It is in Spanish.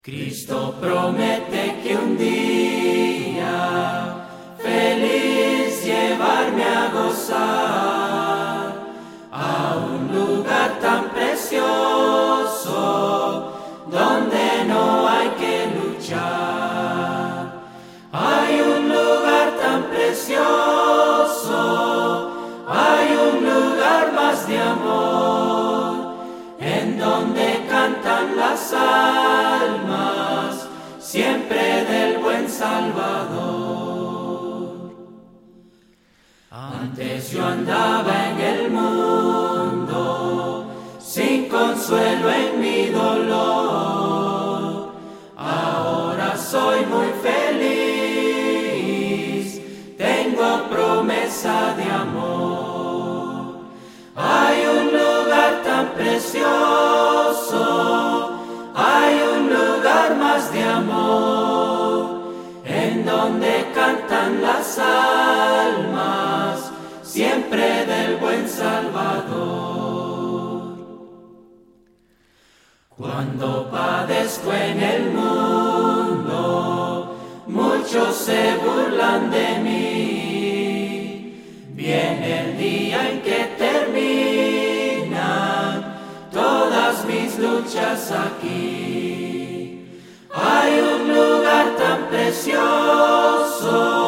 Cristo promete que un día feliz llevarme a gozar a un lugar tan precioso donde no hay que luchar. Hay un lugar tan precioso, hay un lugar más de amor, en donde cantan las almas, siempre del buen Salvador. Antes yo andaba en el mundo, sin consuelo en mi dolor. Ahora soy muy feliz, tengo promesa de amor. Hay un lugar tan precioso, hay un lugar más de amor, en donde cantan las almas, siempre del buen Salvador. Cuando padezco en el mundo, muchos se burlan de mí. Viene el día en que terminan todas mis luchas aquí. Hay un lugar tan precioso,